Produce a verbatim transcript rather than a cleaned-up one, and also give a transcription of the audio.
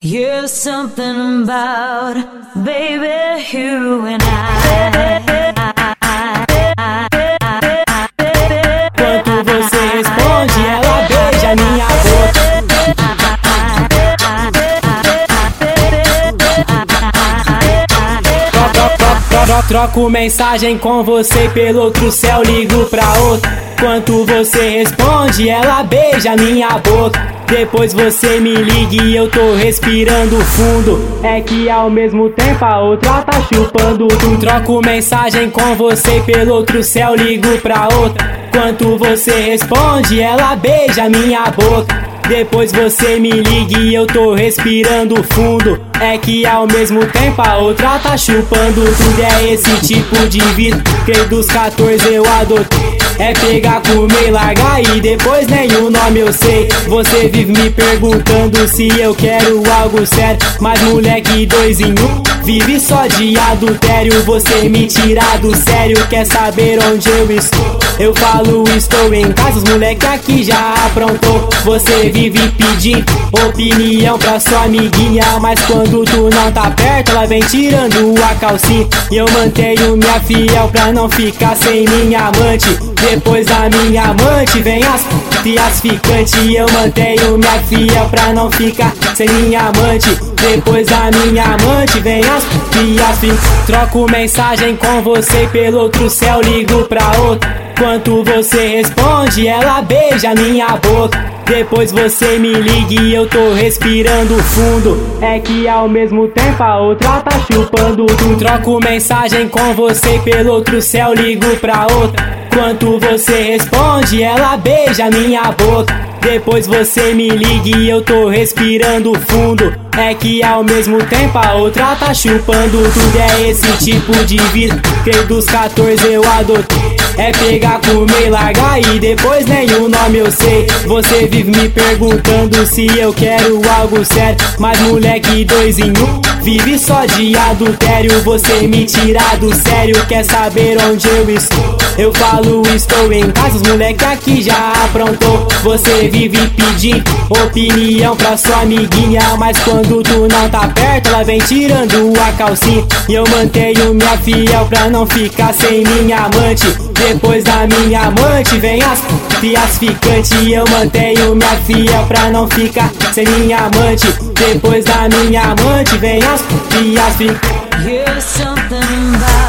You're something about, baby, you and I. Quando você responde, ela beija minha boca. Troco mensagem com você pelo outro céu, ligo pra outro. Quando você responde, ela beija minha boca. Depois você me liga e eu tô respirando fundo. É que ao mesmo tempo a outra tá chupando tudo. Troco mensagem com você pelo outro céu, ligo pra outra. Quando você responde, ela beija minha boca. Depois você me liga e eu tô respirando fundo. É que ao mesmo tempo a outra tá chupando tudo. É esse tipo de vida que dos quatorze eu adotei. É pegar, comer, largar e depois nem o nome eu sei. Você vive me perguntando se eu quero algo sério, mas moleque dois em um vive só de adultério. Você me tira do sério, quer saber onde eu estou? Eu falo estou em casa, os moleque aqui já aprontou. Você vive pedindo opinião pra sua amiguinha, mas quando tu não tá perto ela vem tirando a calcinha. E eu mantenho minha fiel pra não ficar sem minha amante. Depois da minha amante vem as fias ficantes. E eu mantenho minha fiel pra não ficar sem minha amante. Depois da minha amante vem as fias ficantes. Troco mensagem com você pelo outro céu, ligo pra outro. Quando você responde, ela beija minha boca. Depois você me liga e eu tô respirando fundo. É que ao mesmo tempo a outra tá chupando tudo. Troco mensagem com você pelo outro céu, ligo pra outra. Quando você responde, ela beija minha boca. Depois você me liga e eu tô respirando fundo. É que ao mesmo tempo a outra tá chupando tudo. É esse tipo de vida que dos quatorze eu adotei. É pegar, comer, largar e depois nem o nome eu sei. Você vive me perguntando se eu quero algo sério, mas moleque dois em um vive só de adultério. Você me tira do sério, quer saber onde eu estou? Eu falo estou em casa, os moleque aqui já aprontou. Você vive pedindo opinião pra sua amiguinha, mas quando tu não tá perto ela vem tirando a calcinha. E eu mantenho minha fiel pra não ficar sem minha amante. Depois da minha amante vem as fias ficantes. E eu mantenho minha fiel pra não ficar sem minha amante. Depois da minha amante vem as fias ficantes. You're something about